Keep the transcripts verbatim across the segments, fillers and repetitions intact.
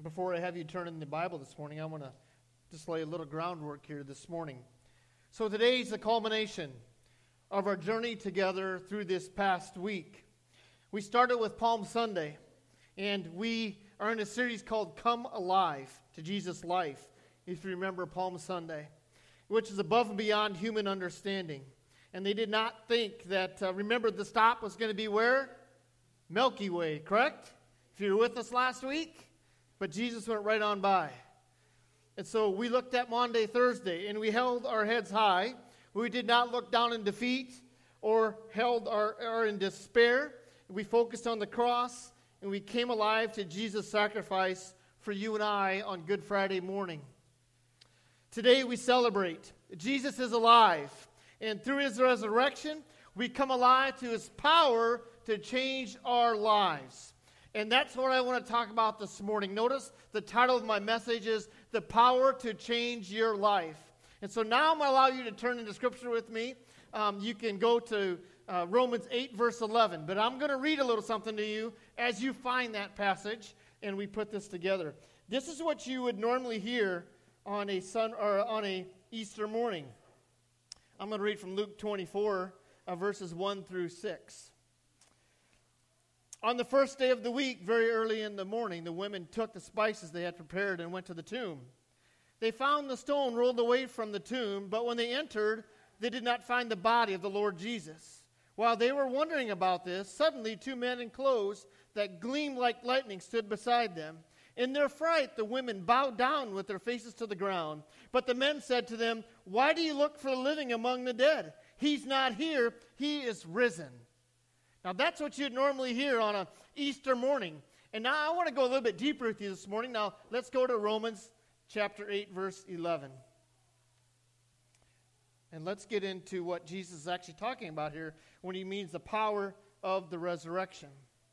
before I have you turn in the Bible this morning, I want to just lay a little groundwork here this morning. So today is the culmination of our journey together through this past week. We started with Palm Sunday, and we are in a series called Come Alive to Jesus' Life, if you remember Palm Sunday, which is above and beyond human understanding. And they did not think that, uh, remember, the stop was going to be where? Milky Way, correct? If you were with us last week. But Jesus went right on by. And so we looked at Maundy, Thursday, and we held our heads high. We did not look down in defeat or held our or in despair. We focused on the cross, and we came alive to Jesus' sacrifice for you and I on Good Friday morning. Today we celebrate. Jesus is alive, and through his resurrection, we come alive to his power to change our lives. And that's what I want to talk about this morning. Notice the title of my message is The Power to Change Your Life. And so now I'm going to allow you to turn into Scripture with me. Um, you can go to uh, Romans eight, verse eleven. But I'm going to read a little something to you as you find that passage and we put this together. This is what you would normally hear on a sun or on a Easter morning. I'm going to read from Luke twenty-four, uh, verses one through six. On the first day of the week, very early in the morning, the women took the spices they had prepared and went to the tomb. They found the stone rolled away from the tomb, but when they entered, they did not find the body of the Lord Jesus. While they were wondering about this, suddenly two men in clothes that gleamed like lightning stood beside them. In their fright, the women bowed down with their faces to the ground. But the men said to them, "Why do you look for the living among the dead? He's not here, he is risen." Now, that's what you'd normally hear on an Easter morning. And now I want to go a little bit deeper with you this morning. Now, let's go to Romans chapter eight, verse eleven. And let's get into what Jesus is actually talking about here when he means the power of the resurrection.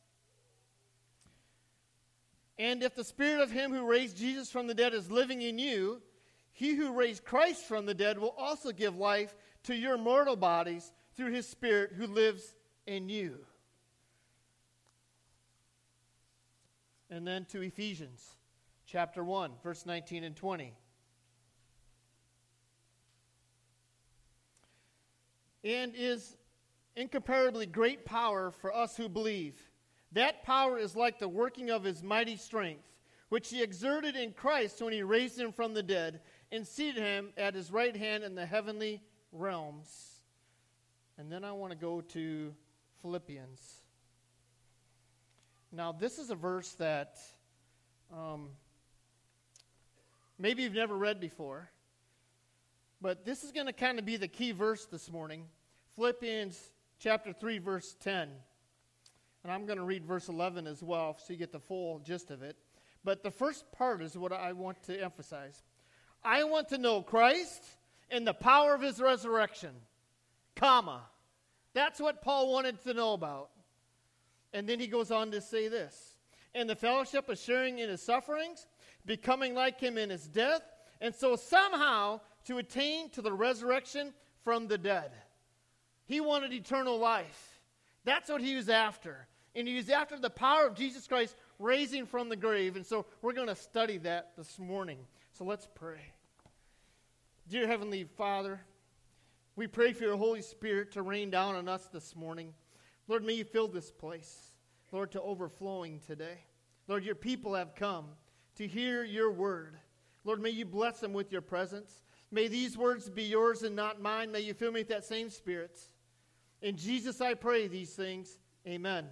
And if the spirit of him who raised Jesus from the dead is living in you, he who raised Christ from the dead will also give life to your mortal bodies through his spirit who lives in you. And then to Ephesians chapter one, verse nineteen and twenty. And is incomparably great power for us who believe. That power is like the working of his mighty strength, which he exerted in Christ when he raised him from the dead and seated him at his right hand in the heavenly realms. And then I want to go to Philippians. Now, this is a verse that um, maybe you've never read before, but this is going to kind of be the key verse this morning. Philippians chapter three, verse ten. And I'm going to read verse eleven as well so you get the full gist of it. But the first part is what I want to emphasize. I want to know Christ and the power of his resurrection, comma. That's what Paul wanted to know about. And then he goes on to say this. And the fellowship of sharing in his sufferings, becoming like him in his death, and so somehow to attain to the resurrection from the dead. He wanted eternal life. That's what he was after. And he was after the power of Jesus Christ raising from the grave. And so we're going to study that this morning. So let's pray. Dear Heavenly Father, we pray for your Holy Spirit to rain down on us this morning. Lord, may you fill this place, Lord, to overflowing today. Lord, your people have come to hear your word. Lord, may you bless them with your presence. May these words be yours and not mine. May you fill me with that same Spirit. In Jesus I pray these things. Amen.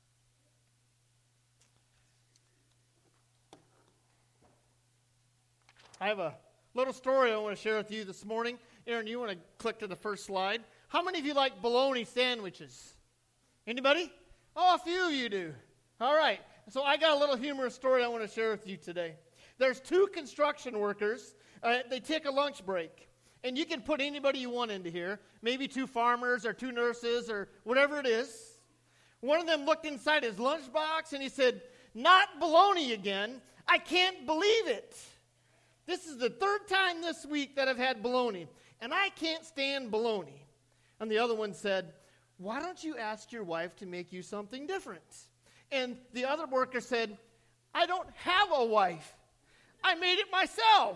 I have a little story I want to share with you this morning. Aaron, you want to click to the first slide? How many of you like bologna sandwiches? Anybody? Oh, a few of you do. All right. So I got a little humorous story I want to share with you today. There's two construction workers. Uh, they take a lunch break. And you can put anybody you want into here. Maybe two farmers or two nurses or whatever it is. One of them looked inside his lunchbox and he said, "Not bologna again. I can't believe it. This is the third time this week that I've had bologna, and I can't stand bologna." And the other one said, "Why don't you ask your wife to make you something different?" And the other worker said, I don't have a wife. I made it myself.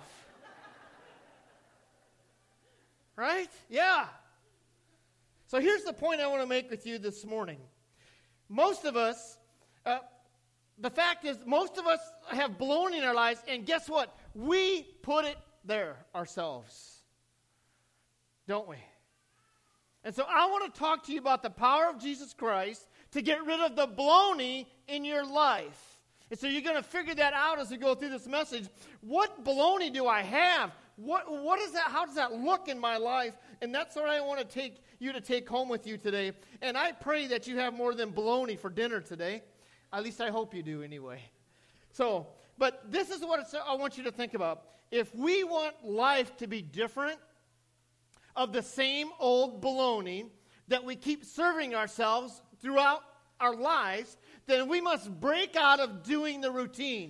Right? Yeah. So here's the point I want to make with you this morning. Most of us, uh, the fact is, most of us have baloney in our lives, and guess what? We put it there ourselves. Don't we? And so I want to talk to you about the power of Jesus Christ to get rid of the baloney in your life. And so you're going to figure that out as we go through this message. What baloney do I have? What what is that? How does that look in my life? And that's what I want to take you to take home with you today. And I pray that you have more than baloney for dinner today. At least I hope you do anyway. So, but this is what it's, I want you to think about. If we want life to be different of the same old baloney that we keep serving ourselves throughout our lives, then we must break out of doing the routine.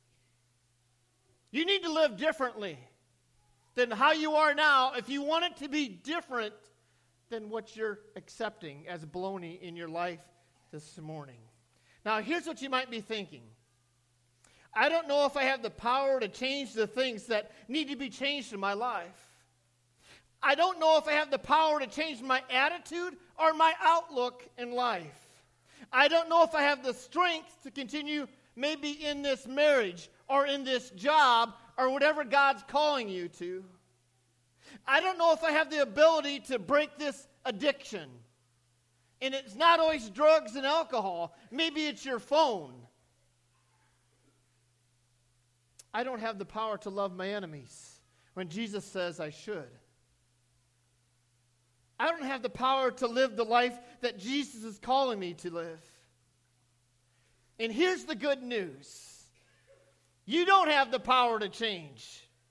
You need to live differently than how you are now if you want it to be different than what you're accepting as baloney in your life this morning. Now, here's what you might be thinking. I don't know if I have the power to change the things that need to be changed in my life. I don't know if I have the power to change my attitude or my outlook in life. I don't know if I have the strength to continue maybe in this marriage or in this job or whatever God's calling you to. I don't know if I have the ability to break this addiction. And it's not always drugs and alcohol. Maybe it's your phone. I don't have the power to love my enemies when Jesus says I should. I don't have the power to live the life that Jesus is calling me to live. And here's the good news. You don't have the power to change.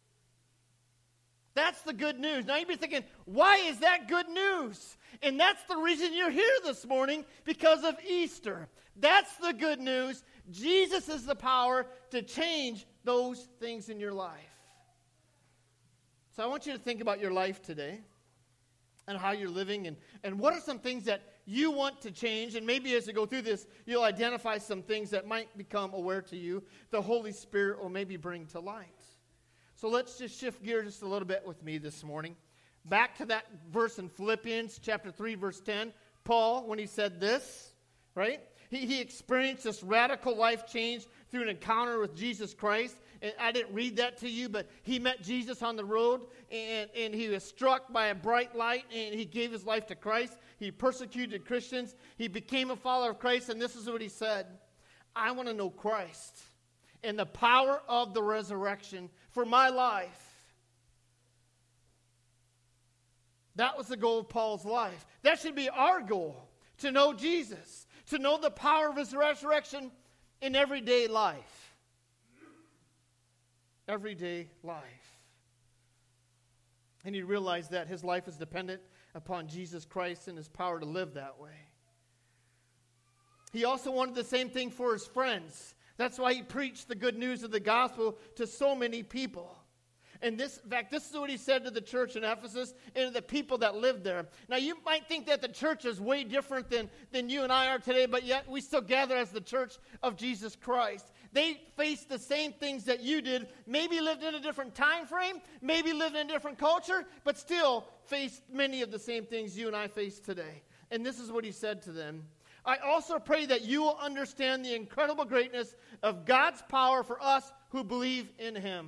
That's the good news. Now you'd be thinking, why is that good news? And that's the reason you're here this morning, because of Easter. That's the good news. Jesus is the power to change those things in your life. So I want you to think about your life today and how you're living, and, and what are some things that you want to change. And maybe as you go through this, you'll identify some things that might become aware to you, the Holy Spirit will maybe bring to light. So let's just shift gears just a little bit with me this morning. Back to that verse in Philippians chapter three, verse ten. Paul, when he said this, right? He, he experienced this radical life change through an encounter with Jesus Christ. And I didn't read that to you, but he met Jesus on the road, and, and he was struck by a bright light, and he gave his life to Christ. He persecuted Christians. He became a follower of Christ, and this is what he said. I want to know Christ and the power of the resurrection for my life. That was the goal of Paul's life. That should be our goal, to know Jesus, to know the power of his resurrection in everyday life. Everyday life. And he realized that his life is dependent upon Jesus Christ and his power to live that way. He also wanted the same thing for his friends. That's why he preached the good news of the gospel to so many people. And this, in fact, this is what he said to the church in Ephesus and to the people that lived there. Now, you might think that the church is way different than, than you and I are today, but yet we still gather as the church of Jesus Christ. They faced the same things that you did, maybe lived in a different time frame, maybe lived in a different culture, but still faced many of the same things you and I face today. And this is what he said to them. I also pray that you will understand the incredible greatness of God's power for us who believe in him.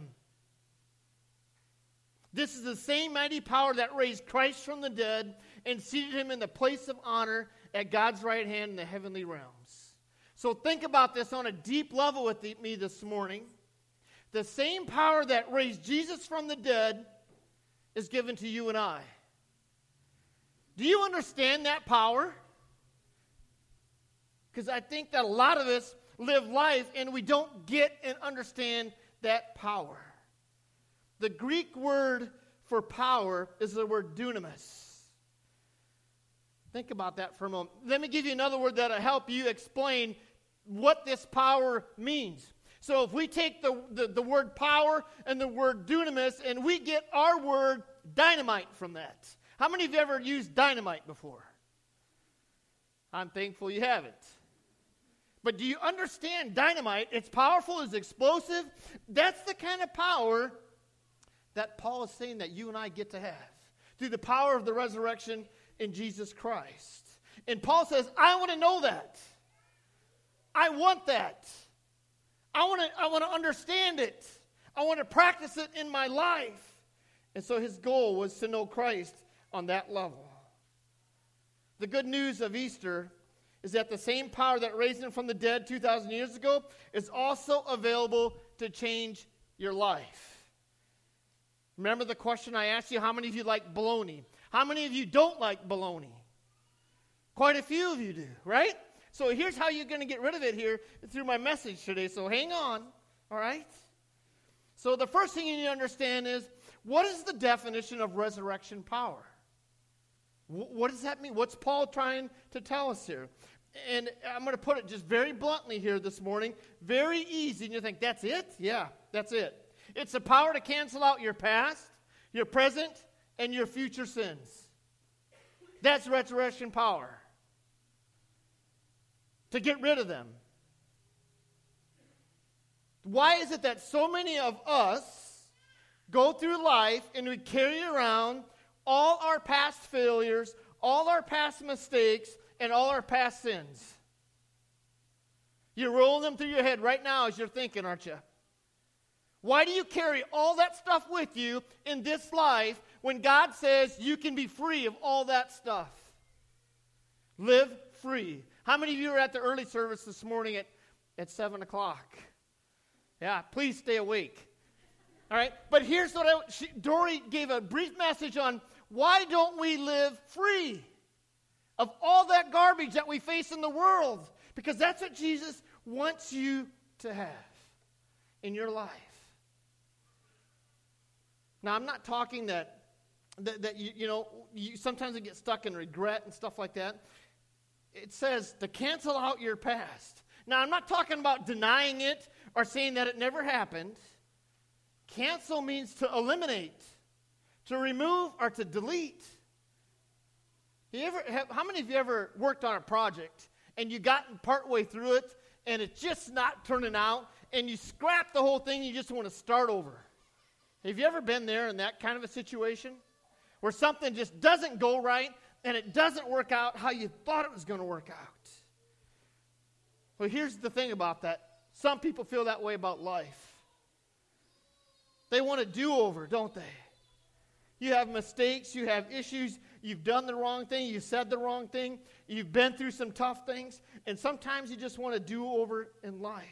This is the same mighty power that raised Christ from the dead and seated him in the place of honor at God's right hand in the heavenly realms. So think about this on a deep level with me this morning. The same power that raised Jesus from the dead is given to you and I. Do you understand that power? Because I think that a lot of us live life and we don't get and understand that power. The Greek word for power is the word dunamis. Think about that for a moment. Let me give you another word that will help you explain what this power means. So if we take the, the, the word power and the word dunamis, and we get our word dynamite from that. How many of you ever used dynamite before? I'm thankful you haven't. But do you understand dynamite? It's powerful, it's explosive. That's the kind of power that Paul is saying that you and I get to have through the power of the resurrection in Jesus Christ. And Paul says, I want to know that. I want that. I want to I want to understand it. I want to practice it in my life. And so his goal was to know Christ on that level. The good news of Easter is that the same power that raised him from the dead two thousand years ago is also available to change your life. Remember the question I asked you, how many of you like bologna? How many of you don't like bologna? Quite a few of you do, right? So here's how you're going to get rid of it here through my message today. So hang on, all right? So the first thing you need to understand is, what is the definition of resurrection power? W- what does that mean? What's Paul trying to tell us here? And I'm going to put it just very bluntly here this morning. Very easy. And you think, that's it? Yeah, that's it. It's the power to cancel out your past, your present, and your future sins. That's resurrection power. To get rid of them. Why is it that so many of us go through life and we carry around all our past failures, all our past mistakes, and all our past sins? You're rolling them through your head right now as you're thinking, aren't you? Why do you carry all that stuff with you in this life when God says you can be free of all that stuff? Live free. How many of you were at the early service this morning at, at seven o'clock? Yeah, please stay awake. All right, but here's what I, she, Dory gave a brief message on why don't we live free of all that garbage that we face in the world? Because that's what Jesus wants you to have in your life. Now, I'm not talking that, that, that you, you know, you sometimes you get stuck in regret and stuff like that. It says to cancel out your past. Now, I'm not talking about denying it or saying that it never happened. Cancel means to eliminate, to remove, or to delete. You ever have, how many of you ever worked on a project and you got partway through it and it's just not turning out and you scrap the whole thing and you just want to start over? Have you ever been there in that kind of a situation where something just doesn't go right and it doesn't work out how you thought it was going to work out? Well, here's the thing about that. Some people feel that way about life. They want a do-over, don't they? You have mistakes, you have issues, you've done the wrong thing, you said the wrong thing, you've been through some tough things, and sometimes you just want a do-over in life.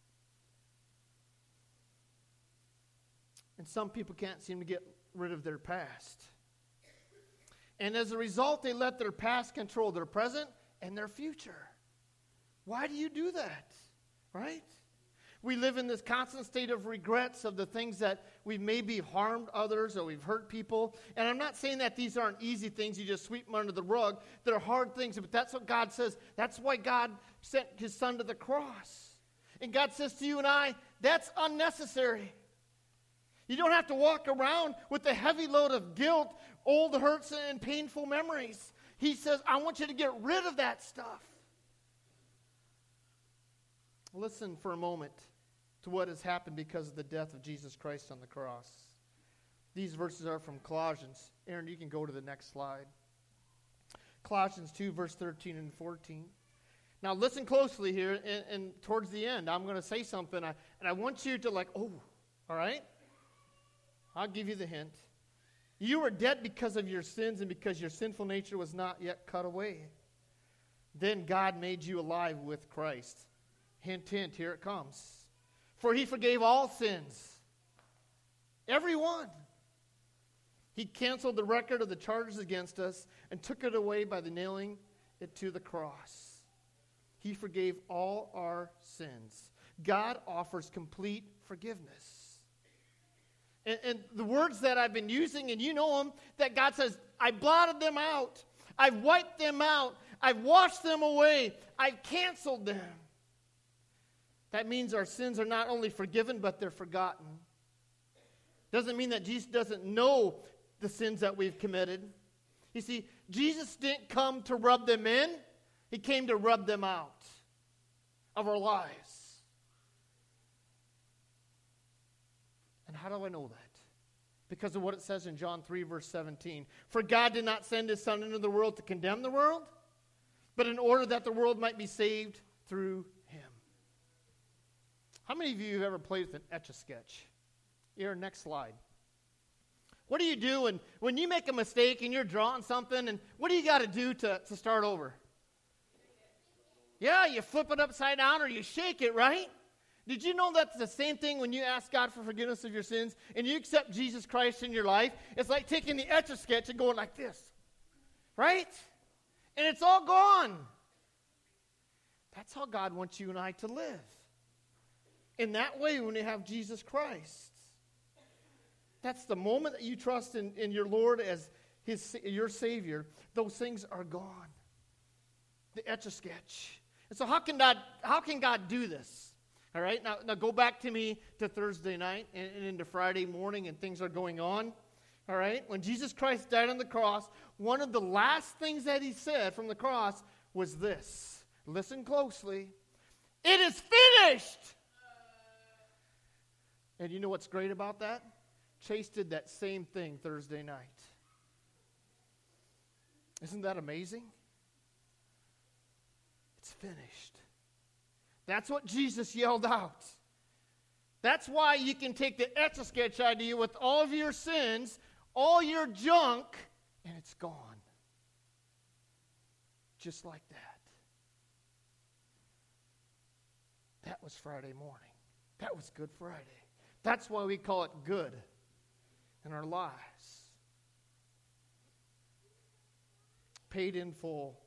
And some people can't seem to get rid of their past. And as a result, they let their past control their present and their future. Why do you do that? Right? We live in this constant state of regrets of the things that we've maybe harmed others or we've hurt people. And I'm not saying that these aren't easy things you just sweep them under the rug. They're hard things, but that's what God says. That's why God sent his son to the cross. And God says to you and I, that's unnecessary. You don't have to walk around with a heavy load of guilt, old hurts, and painful memories. He says, I want you to get rid of that stuff. Listen for a moment to what has happened because of the death of Jesus Christ on the cross. These verses are from Colossians. Aaron, you can go to the next slide. Colossians two, verse thirteen and fourteen. Now listen closely here, and, and towards the end, I'm going to say something, I, and I want you to like, oh, all right? I'll give you the hint. You were dead because of your sins and because your sinful nature was not yet cut away. Then God made you alive with Christ. Hint, hint, here it comes. For he forgave all sins. Every one. He canceled the record of the charges against us and took it away by the nailing it to the cross. He forgave all our sins. God offers complete forgiveness. And, and the words that I've been using, and you know them, that God says, I blotted them out. I've wiped them out. I've washed them away. I've canceled them. That means our sins are not only forgiven, but they're forgotten. Doesn't mean that Jesus doesn't know the sins that we've committed. You see, Jesus didn't come to rub them in. He came to rub them out. of our lives. And how do I know that? Because of what it says in John three, verse seventeen. For God did not send his Son into the world to condemn the world, but in order that the world might be saved through him. How many of you have ever played with an Etch-a-Sketch? Here, next slide. What do you do when, when you make a mistake and you're drawing something, and what do you got to do to to start over? Yeah, you flip it upside down or you shake it, right? Did you know that's the same thing when you ask God for forgiveness of your sins and you accept Jesus Christ in your life? It's like taking the Etch-a-Sketch and going like this, right? And it's all gone. That's how God wants you and I to live. In that way, when you have Jesus Christ. That's the moment that you trust in, in your Lord as his, your Savior, those things are gone. The Etch-a-Sketch. And so how can God, how can God do this? All right, now, now go back to me to Thursday night and, and into Friday morning, and things are going on. All right, when Jesus Christ died on the cross, one of the last things that he said from the cross was this. Listen closely. It is finished. And you know what's great about that? Chase did that same thing Thursday night. Isn't that amazing? It's finished. That's what Jesus yelled out. That's why you can take the Etch-a-Sketch idea with all of your sins, all your junk, and it's gone. Just like that. That was Friday morning. That was Good Friday. That's why we call it good in our lives. Paid in full.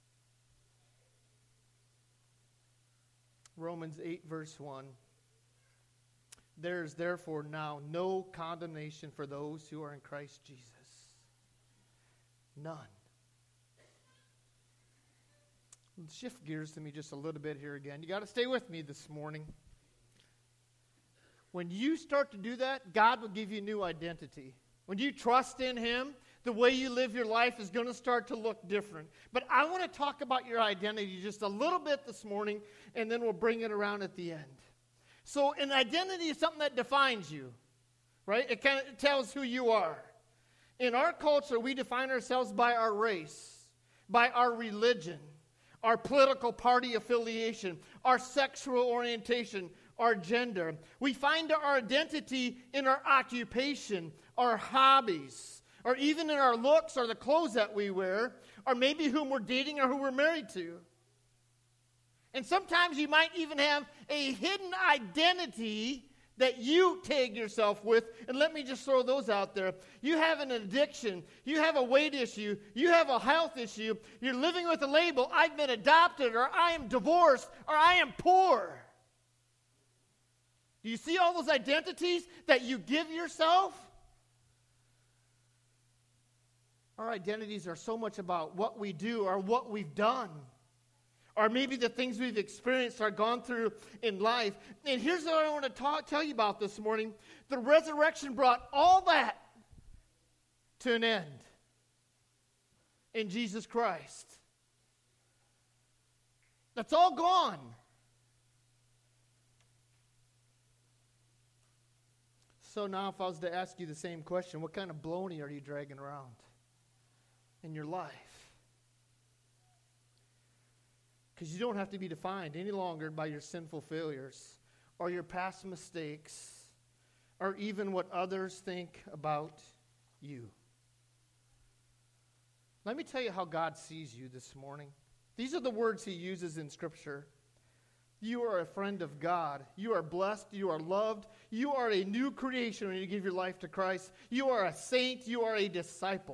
Romans eight, verse one. There is therefore now no condemnation for those who are in Christ Jesus. None. Let's shift gears to me just a little bit here again. You got to stay with me this morning. When you start to do that, God will give you a new identity. When you trust in him, the way you live your life is going to start to look different. But I want to talk about your identity just a little bit this morning, and then we'll bring it around at the end. So an identity is something that defines you, right? It kind of tells who you are. In our culture, we define ourselves by our race, by our religion, our political party affiliation, our sexual orientation, our gender. We find our identity in our occupation, our hobbies, or even in our looks or the clothes that we wear, or maybe whom we're dating or who we're married to. And sometimes you might even have a hidden identity that you tag yourself with. And let me just throw those out there. You have an addiction. You have a weight issue. You have a health issue. You're living with a label, I've been adopted, or I am divorced, or I am poor. Do you see all those identities that you give yourself? Our identities are so much about what we do or what we've done. Or maybe the things we've experienced or gone through in life. And here's what I want to talk, tell you about this morning. The resurrection brought all that to an end in Jesus Christ. That's all gone. So now if I was to ask you the same question, what kind of baloney are you dragging around in your life? Because you don't have to be defined any longer by your sinful failures or your past mistakes or even what others think about you. Let me tell you how God sees you this morning. These are the words he uses in Scripture. You are a friend of God. You are blessed. You are loved. You are a new creation when you give your life to Christ. You are a saint. You are a disciple.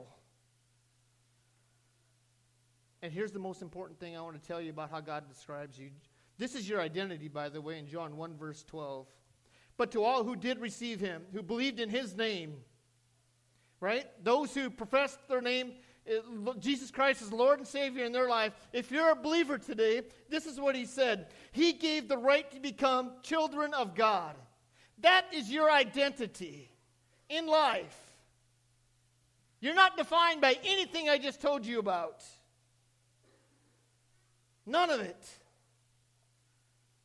And here's the most important thing I want to tell you about how God describes you. This is your identity, by the way, in John one, verse twelve. But to all who did receive him, who believed in his name, right? Those who professed their name, Jesus Christ is Lord and Savior in their life. If you're a believer today, this is what he said. He gave the right to become children of God. That is your identity in life. You're not defined by anything I just told you about. None of it.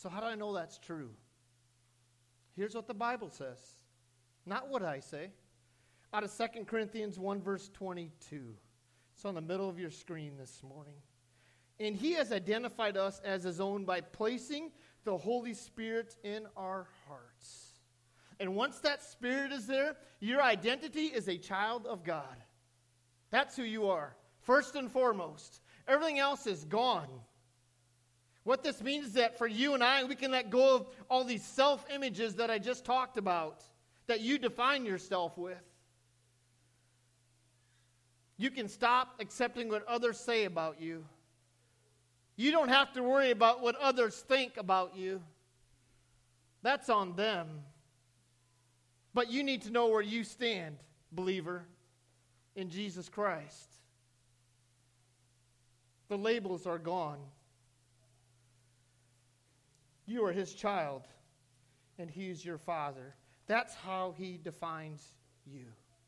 So how do I know that's true? Here's what the Bible says. Not what I say. Out of Second Corinthians one, verse twenty-two. It's on the middle of your screen this morning. And he has identified us as his own by placing the Holy Spirit in our hearts. And once that Spirit is there, your identity is a child of God. That's who you are, first and foremost. Everything else is gone. What this means is that for you and I, we can let go of all these self-images that I just talked about, that you define yourself with. You can stop accepting what others say about you. You don't have to worry about what others think about you. That's on them. But you need to know where you stand, believer, in Jesus Christ. The labels are gone. You are his child, and he is your father. That's how he defines you.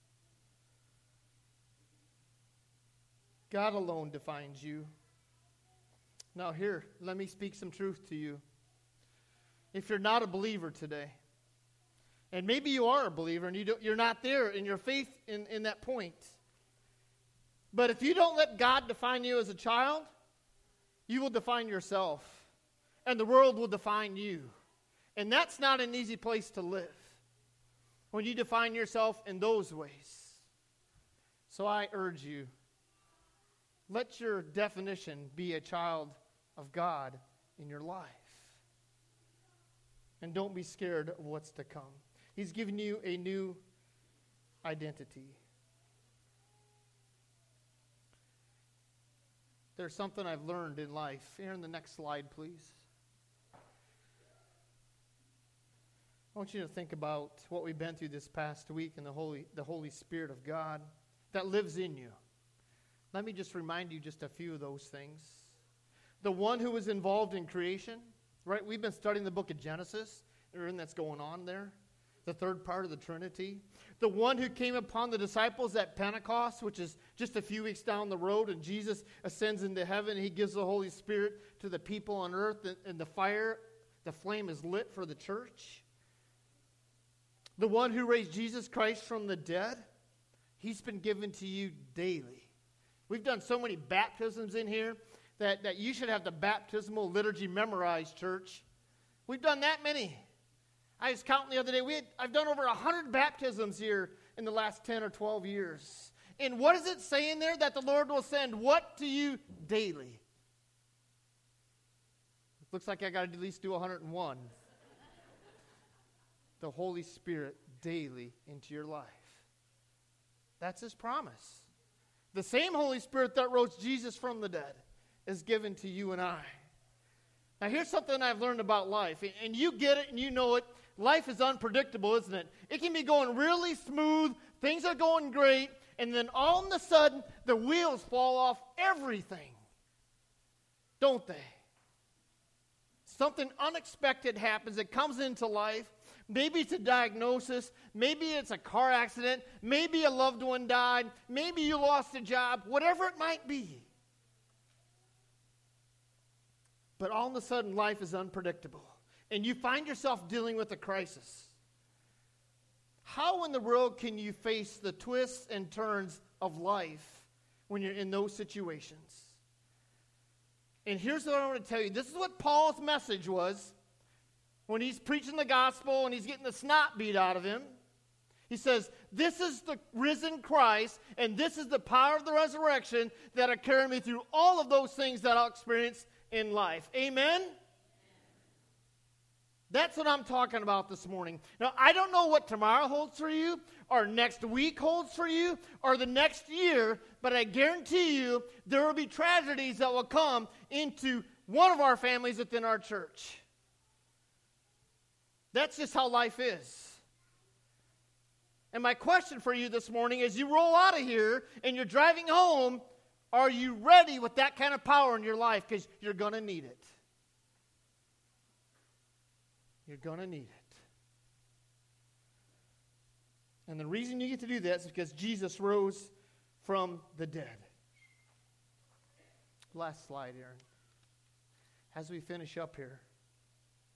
God alone defines you. Now here, let me speak some truth to you. If you're not a believer today, and maybe you are a believer and you don't, you're not there in your faith in, in that point. But if you don't let God define you as a child, you will define yourself. And the world will define you. And that's not an easy place to live, when you define yourself in those ways. So I urge you, let your definition be a child of God in your life. And don't be scared of what's to come. He's given you a new identity. There's something I've learned in life. Here in the next slide, please. I want you to think about what we've been through this past week and the Holy, the Holy Spirit of God that lives in you. Let me just remind you just a few of those things. The one who was involved in creation, right? We've been studying the book of Genesis, everything that's going on there. The third part of the Trinity. The one who came upon the disciples at Pentecost, which is just a few weeks down the road, and Jesus ascends into heaven. He gives the Holy Spirit to the people on earth, and, and the fire, the flame is lit for the church. The one who raised Jesus Christ from the dead, he's been given to you daily. We've done so many baptisms in here that, that you should have the baptismal liturgy memorized, church. We've done that many. I was counting the other day. We had, I've done over one hundred baptisms here in the last ten or twelve years. And what does it say in there? That the Lord will send what to you daily? It looks like I got to at least do one hundred one. The Holy Spirit daily into your life. That's his promise. The same Holy Spirit that rose Jesus from the dead is given to you and I. Now here's something I've learned about life, and you get it and you know it. Life is unpredictable, isn't it? It can be going really smooth, things are going great, and then all of a sudden the wheels fall off everything. Don't they? Something unexpected happens. It comes into life. Maybe it's a diagnosis. Maybe it's a car accident. Maybe a loved one died. Maybe you lost a job. Whatever it might be. But all of a sudden, life is unpredictable. And you find yourself dealing with a crisis. How in the world can you face the twists and turns of life when you're in those situations? And here's what I want to tell you. This is what Paul's message was when he's preaching the gospel and he's getting the snot beat out of him. He says, this is the risen Christ, and this is the power of the resurrection that are carrying me through all of those things that I'll experience in life. Amen? That's what I'm talking about this morning. Now, I don't know what tomorrow holds for you, or next week holds for you, or the next year, but I guarantee you there will be tragedies that will come into one of our families within our church. That's just how life is. And my question for you this morning, as you roll out of here and you're driving home, are you ready with that kind of power in your life? Because you're going to need it. You're going to need it. And the reason you get to do that is because Jesus rose from the dead. Last slide, Aaron. As we finish up here.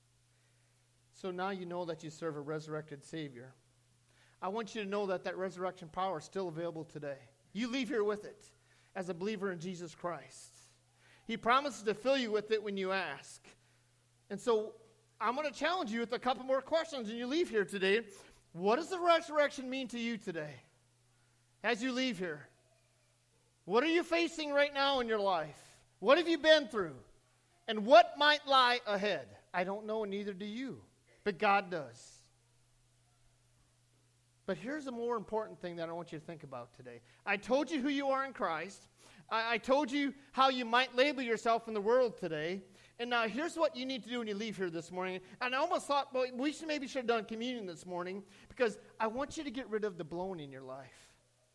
So now you know that you serve a resurrected Savior. I want you to know that that resurrection power is still available today. You leave here with it as a believer in Jesus Christ. He promises to fill you with it when you ask. And so I'm going to challenge you with a couple more questions when you leave here today. What does the resurrection mean to you today as you leave here? What are you facing right now in your life? What have you been through? And what might lie ahead? I don't know, and neither do you. But God does. But here's a more important thing that I want you to think about today. I told you who you are in Christ. I, I told you how you might label yourself in the world today. And now here's what you need to do when you leave here this morning. And I almost thought, well, we should maybe should have done communion this morning, because I want you to get rid of the blown in your life.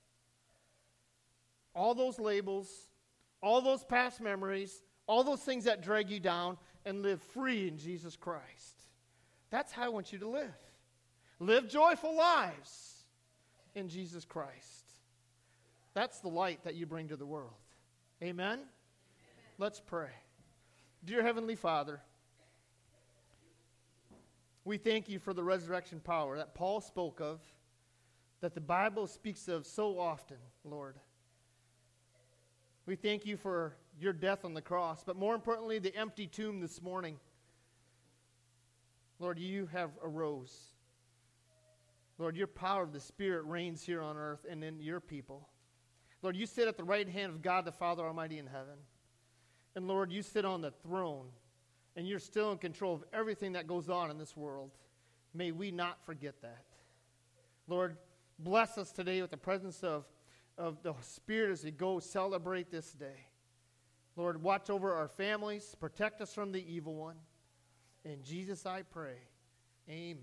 All those labels, all those past memories, all those things that drag you down, and live free in Jesus Christ. That's how I want you to live. Live joyful lives in Jesus Christ. That's the light that you bring to the world. Amen? Amen. Let's pray. Dear Heavenly Father, we thank you for the resurrection power that Paul spoke of, that the Bible speaks of so often, Lord. We thank you for your death on the cross, but more importantly, the empty tomb this morning. Lord, you have arose. Lord, your power of the Spirit reigns here on earth and in your people. Lord, you sit at the right hand of God the Father Almighty in heaven. And Lord, you sit on the throne, and you're still in control of everything that goes on in this world. May we not forget that. Lord, bless us today with the presence of, of the Spirit as we go celebrate this day. Lord, watch over our families. Protect us from the evil one. In Jesus I pray. Amen.